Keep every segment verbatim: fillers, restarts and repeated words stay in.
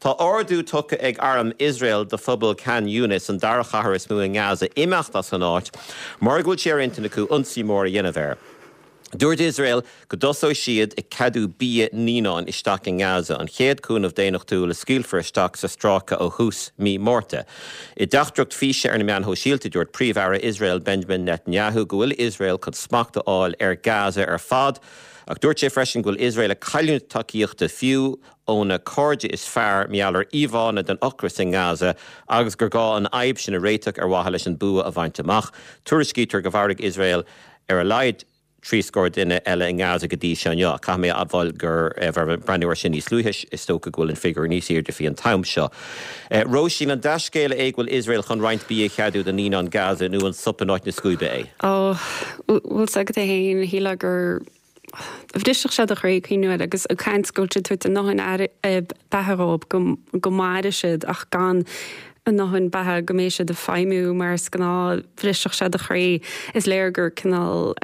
Tá ordú tucha ag arm Israel de phobal Can Yunis an dara chahar is mú in Gaza imeachta san áit, mar gúil sé intina acu unsaí mór a dhéanamh. Dúirt Israel go dosó siad i cadú bia níán isteach in Gaza an chéad cúnamh déanaach túil a sciúlfar isteach sa strácha ó hús mí mórta. I dachdracht físe ar na meán hóisialta dúirt príomhhara Israel Benjamin Netanyahu go bhfuil Israel chun smachta áil ar Gaza ar fad, ach dúirt sé freisin go bhfuil Israel a cailliúint takeíochta fiú óna cóide is fearr meallar íomhána den ocras in Gaza agus gur gá an aib sin a réiteach ar watha leis an bua a bhaint amach. Tuairiscítear go bharraigh Israel ar a laid trí scór duine eile in Gaza go dtí seanneo, cha mé abháil gur bhar brandúir sin níos luúthais is tócha go bhfuil an figur níos iarde fí an tam seo. Rós sin an deiscéile é bhfuil Israel chun roinnt bí cheadú den ní an Gaza nó an supanáid na scúba é. Ó, bhfuil sagad é haon híle gur bhdíisteach sé a chuí cíúil agus a caiinscúilte tuit an náin betheróp go máire siad ach gan an náhann bathe go mééis de feimú mar scaná bhríisteach sé a chuí is léirgur canál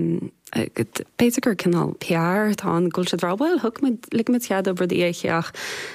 béidir gur canál P R tá an gúil se rábhil thug lig tead obair éicheach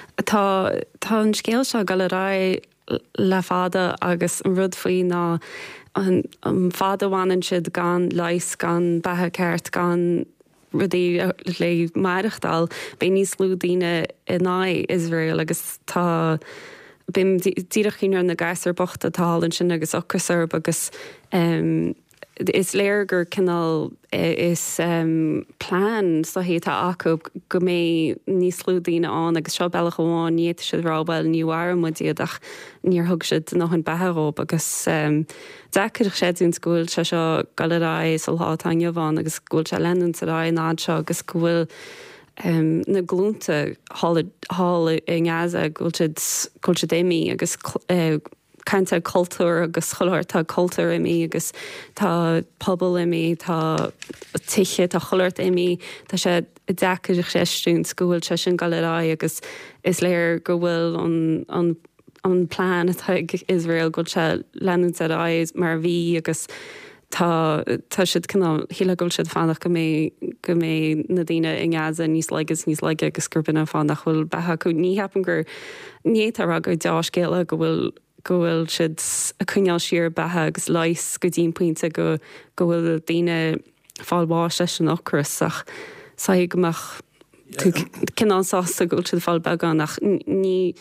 tá tá an scéal se gal rá le fada agus an rud faoí ná an fada bhhaanann siad gan leis gan bathe ceart gan rudí le maireachtáil bé níos lú daoine in áid Israel agus tá bim díadach cíar na gaiar bochta tálann sin agus ocrasarb agus um, is léir gur canál is um, plán sa hé tá acu go mé níos lú daoine an agus seo bealach amháin níiad siad rábhil níomhhar muiad ach níor thug siad nach an betheróp agus um, deachir séún scúil se seo galrá solthátá bháin agus gúil se lenan sa rá nád seo agus gohfuil Um, na glúnta hall in Gaza gúilte déimi agus uh, caiinte cultúr agus choir tá cultúr imi agus tá pobl imi tá tiche tá choirt imi tá sé deachir séistún scúil se sin galrá agus is léir go bhfuil an, an an plán atá Israel go se leanún sa rá mar bhí agus Tá tá siad cinná híle goil siad fannach go mé go mé na dtíine in Gaza níos legus níos leige agus gurbanna fannach bhfuil bethe chu ní heapan gur nítar a go deáscéile go bhfuil go bhfuil siad a chuneal siar bethe agus leis go dtíon puinte go go bhfuil daine fáilhá leis an ocras ach sa gomach cinná sásta goil siad fáil beagán ach ní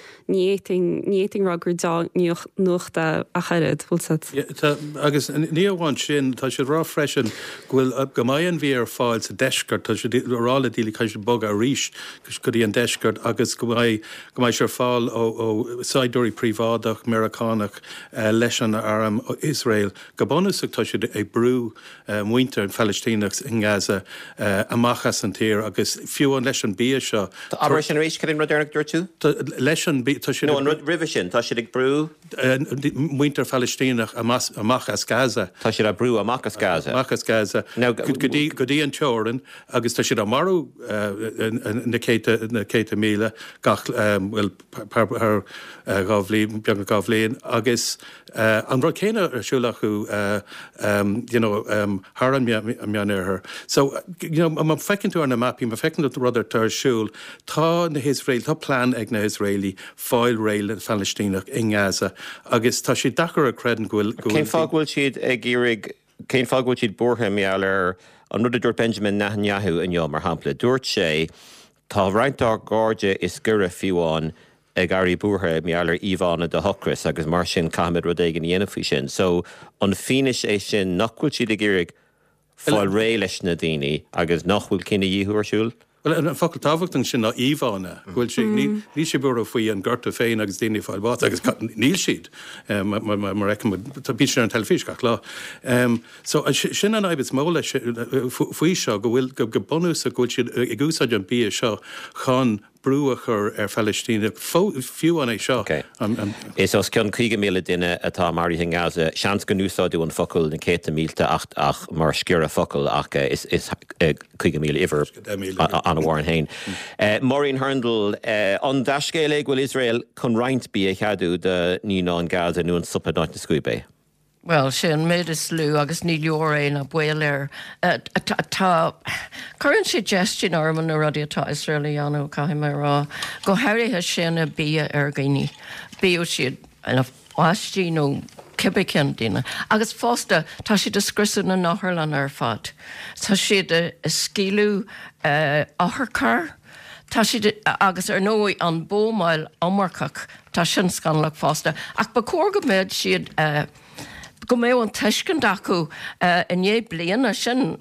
éting ragur dá nuachta a chairid bhil agus ní amháin sin tá siad rá freisin ghfuil go maion bhí ar fáil sa deisgart tá siad rála díla cai siad bog a ríis gus go dtí an deisgart agus go maiid go maiid siar fáil ó saidúirí príomhádach Americánach leis an arm ó Israel go bonúsach tá siad ag brú muinter an Palestínach in Gaza amachchas an tír agus fiúan leis an bí seo. Tá aber sin rééis cin modernach dúir tú? Leis an bí tá sin No, an rih sin tá siad ag brú muinter Palestínach amachchas Gaza. Tá siad a brú amachchas Gaza. Amachchas Gaza. Now go dtí an teoran agus tá siad a marú na céite míle gach bhfuil ar gábhlíon beag gábhlíon agus an bhar céine arsúlachu thar an meanir. So am fecinn tú ar na mapí, ma fecinn tú rudar tarsúl, tá na Israel, tá plán ag na Israeli fáil réil Palestínach in Gaza agus tá si dachar a credan ghfuil Cén fághfuil siad ag irig cén fághfuil siad bortha meallar an rud a dúirt Benjamin Netanyahu in jom mar hampla dúirt sé tá roinntá gáde is gura fiúáin ag airí bútha meallar íomhána de hocras agus mar sin caimid rud éigen dhéanamh sin. So an finis é sin nachhfuil siad ag irig fáil ré leis na daoine agus nachhfuil cinna dhéú arsúl? Well, an focail tábhachtán sin na íomhána, bhfuil si ní sé bura faoi an gurta féin agus daoine fáil bát agus níl siad mar tá bí sin an telefís gach lá. So sin an aibh móla faoi seo go bhfuil go bonús a gúil siad ag úsáid an bí seo chun brúachar ar Palestína fiú an é seo. Is os ceann chuige míle duine atá marí in Gaza, seans go núsáidú an focail na céta mílta ach ach mar sciar a focail ach is chuige míle ihar an a bhhain hain. Maureen Herndl, an deiscéile bhfuil Israel chun roinnt bí a cheadú de ní ná an Gaza nó an supanáid na scúba? Well, sin méid is slú agus ní leor é na buir tá chuann sé gestin arman na rudí atá Israelíanú caiime rá go háirithe sinna bí ar gainí. Bíú siad an bháistí nó cibicin dína. Agus fásta tá siad a scrisan na nachirlan ar fad. Tá siad a scílú áthar tá siad agus ar nóí an bómáil ammarcach tá sin scanlach fásta. Ach ba cór go méid siad go mé an teiscin acu in é blian a sin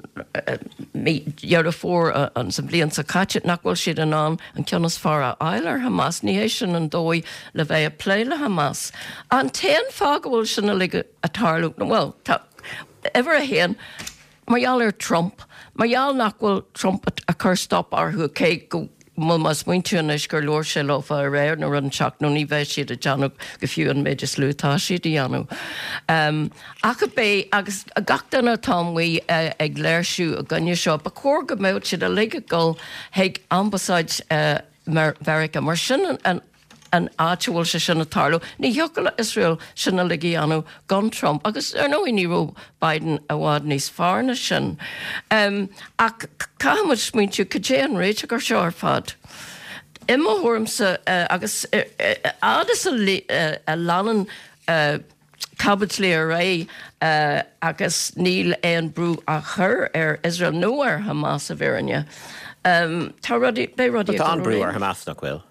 ar a fór an sa blian sa caite nachhfuil siad an an an ceannas far a eiler Hamas ní é sin an dói le bheith a pléile Hamas. An téan fágahfuil sinna lige a tarlú well tá ever a héan marall ar Trump marall nachhfuil Trump a chur stop arthú cé go Mul mas muintún is gur leor sé lofa a réir nó an seach nó ní bheith siad a deanú go fiú an méidir slútá siad i anú. Um, Acha bé agus a gachtainna támhaí uh, ag léirsú a gunne seo, ba cór go méid siad a lige ggóil heag ambasáid uh, America mar sin an an áitiúil se sinna tarlú. Ní heocail Israel sinna ligi anú gan Trump, agus ar nó ní ró Biden a bhád níos fearna sin. Um, ach caihamid smuintú cadé an réite gur seo ar fad. Imma thuairmsa uh, agus uh, uh, ádas a, uh, a lanan uh, cabbat lé a ré uh, agus níl éon brú a chur ar Israel nó ar Hamas a bhéirinne. Um, tá rudí bé rudí Tá an brú ar Hamas nach bhfuil.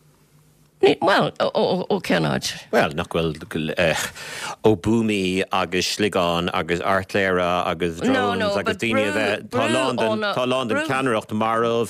Well, ó cenáid. Well, nach bhfuil ó búmi agus sligáin agus artléire agus drones no, no, agus daine bheith tá London ceanreacht marmh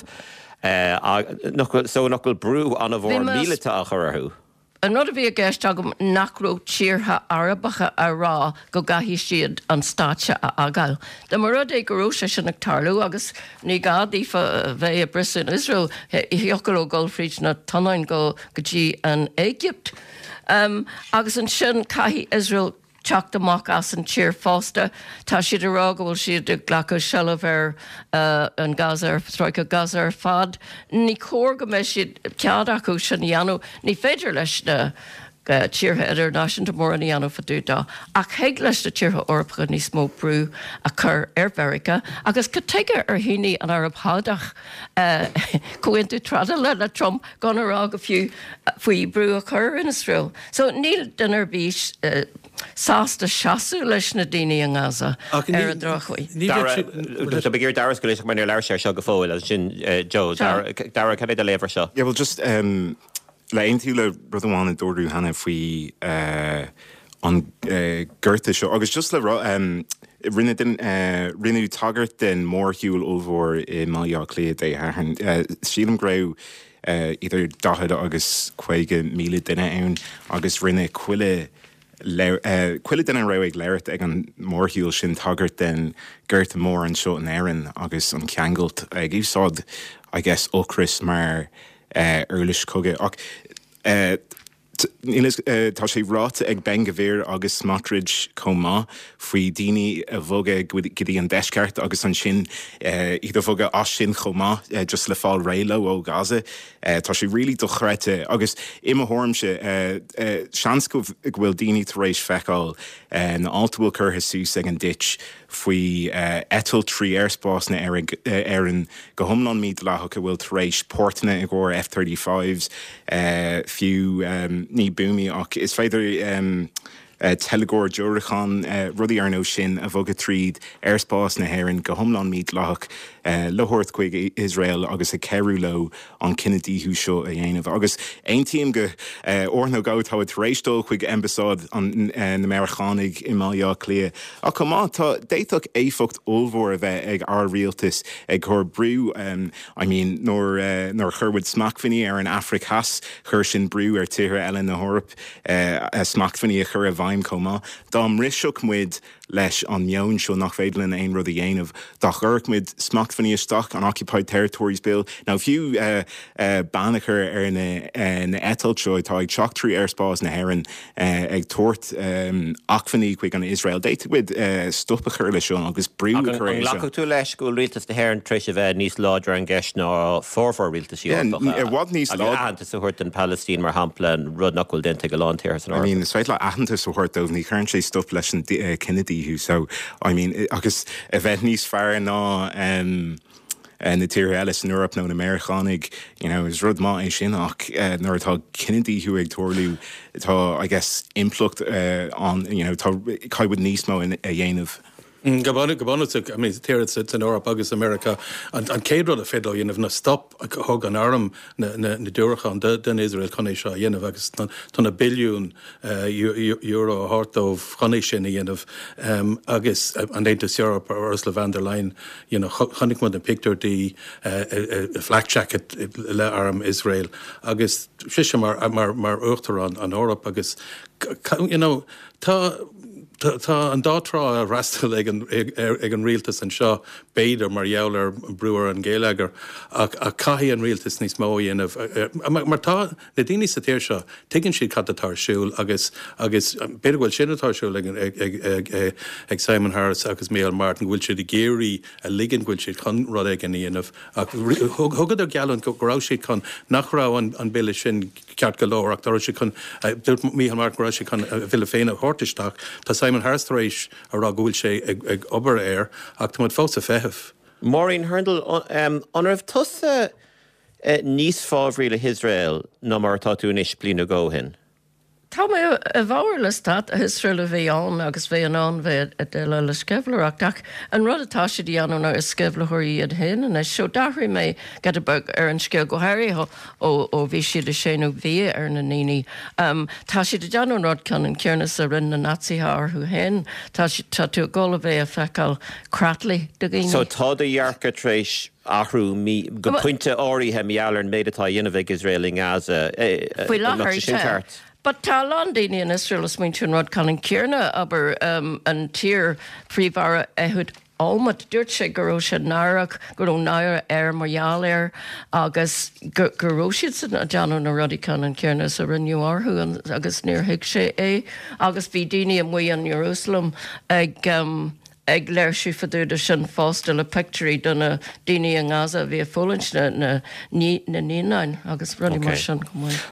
so nach bhfuil brú an a bhór míleta a churthú. An rud a bhí a gceist agam nachró tíortha arabacha a rá go gaithí siad an státe a agáil. De mar rud é goró sé sin ag tarlú agus ní gádaí bheith a brisin Israel heocail ó Gulfreid na tanáin go gotí an Égypt. Um, agus an sin caithí Israel teach amach as an tír fásta, tá siad a rá go bhfuil siad a ghlacha seileh ar uh, an Gaza, stráice Gaza ar fad. Ní cór go mé siad cead acu sin dhéanú, ní féidir leis na uh, tíortha idir náisiúnta mór an dhéanú faúta. Ach héag leis na tíortha orpacha ní smó brú a chur ar Mherica, agus go teige ar híní an Arab hádach uh, cointú trada le le Trump gan ará go fiú faoi brú a chur in Israel. So níl den ar bís uh, sásta seaasú leis na daine an Gaza ar a drochaí. Tá begéir daras go leis mar leir sé seo go fóil as sin Joe dara cad a léhar seo. Yeah, well just um, le aontaí le rud amháin dúirú hena faoi uh, an uh, ggurta seo agus just le um, rinne den uh, rinneú tagart den mórthúil ómhór i maiá léad é hahan. Uh, sílam grau uh, idir dahad agus chuige míle duine ann agus rinne cuile Cuile den an raigh leirt ag an mórthúil sin tagart den ggurta mór an seo an éireann agus an ceangailt ag úsáid I guess óchris mar uirlis coge ach tá sé ráta ag ben go bhéir agus smatrid comá faoi daoine a bhoga gotí an deisceart agus an sin iad a bhoga as sin chomá just le fáil réile ó Gaza. Tá sé rilí do chreite agus imime thormse seans go bhfuil daoine tar éis feicáil na altabhfuil curtha sús ag an dit faoi etal trí airspás na éireann go thomlan míad leathacha bhfuil tar éis pórtainna ag gcóir F thirty-fives fiú ní búmi ach is féidir um, uh, telegóir deorachan uh, rudí ar nó sin a bhogad tríd airspás na héireann go thomlan míad leach uh, lethórt chuig Israel agus a ceirú lo an cinnedíthú seo a dhéanamh. Agus ein tíam go uh, orthnó gáitá a réistóil chuig embasád an uh, na Americanig i Maiá clia. A cumá tá déiteach éifocht ómhór a bheith ag ar rialtas ag chur brú um, I mean, nóir uh, nóir churhid smacfaní ar an Afric has chur sin brú ar tíre eile na Hórap uh, smacfaní a chur a bhaim comá. Dám riseach muid leis an meon seo nach féidirlinn aon rud a dhéanamh dá churc mid smacht fan isteach an Occupied Territories Bill. Now fiú uh, uh, banachar ar na, uh, na etal seo tá ag seachtrú airspás na haireann uh, ag tuairt um, achfaní chuig an Israel. Déit with uh, stopachar lei seo agus bríú An lacu tú leis go rialtas de haireann tris a bheith níos láidir an gceist ná fórfór rialtas Yeah, bhd níos lá ahananta sa chuirt an Palestine mar hampla an rud nachhfuil dente go láintíar san I mean, is féit le ahananta sa chuirt dómh ní chuann sé stop leis an uh, Kennedy-hu, so I mean, agus a bheith níos fearr ná um, uh, na tíre eile in Europe nó na Americanig, you know, is rud má é sin ach uh, nuair atá Kennedy-hu ag tuairliú tá, I guess, implucht uh, on, you know, tá caiimhid níos mó in a dhéanamh. Gabána gabána I mean, tíir in Europa agus America an céadrod a fédó dhéanamh na stop thug an arm na, na, na dúrachan den Israel chuné seo dhéanamh agus tána billiún uh, euro a hartómh chuné sin a dhéanamh um, agus uh, an Éantas Europe ar Ursula von der Leyen you know, chunig mu an picture dí uh, a, a flak jacket le arm Israel agus si mar, mar, mar uachtar an, an Europa agus you know, tá Tá an dárá a rastal ag an rialtas an seo béidir mar jouler breúar an géileagar a caihí an rialtas níos mó dhéanamh. Mar tá na daoine sa tíir seo tuigann siad cadatar siúil agus agus beidir bhfuil sinnatá siúil ag Simon Harris agus Méal Martin bhfuil siad i géirí a ligan bhfuil siad chun rud ag an dhéanamh. Thugad ar gealann go rá siad chun nach rá an bille sin ceart go leir ach dá si chun Méal Martin rá si chun bhile féin a hórtaisteach. Tá Simon Harris éis a rá gúil sé ag, ag obair air ach tá fós a fetheh. Maureen Herndl, um, an raibh tusa uh, níos fábhrí le Israel ná mar tá tú níos blina ggóhin. Tá mé a bhhair le stad a Israel a bhí an agus bhí an an bheith a de le le sceblaach ach an rud atá si dhéanú nar is sceblathirí iad hin and is seo dahraí mé gad a bug ar an scéil go hairí ó ó bhí siad a séanú bhí ar na níní. Um, tá siad a deanú rud can an cearnas a rinn na Nazi thu hen, tá si tá tú gola bheith a feicáil cratlaí do gine. So tá a dhearcha tréis ahrú mí go puinte áirithe meallar an méid atá dhéanamh Israel in Gaza. Bhí láthair But tá Londini in Israel is muintún rud can an cearna aber um, an tír príomhhara ehud Almat dúirt sé goró sé náireach gur ó náir ar margheall air agus goró siad san a deanú na rudí can an cearna a rinneúarthú agus níorthaigh sé é agus bhí daoine am muí an Jerusalem ag um, ag léir siú faúidir sin fástal a picturí donna daoine an Gaza bhí fólint na na níáin agus runní mar sin go maiid.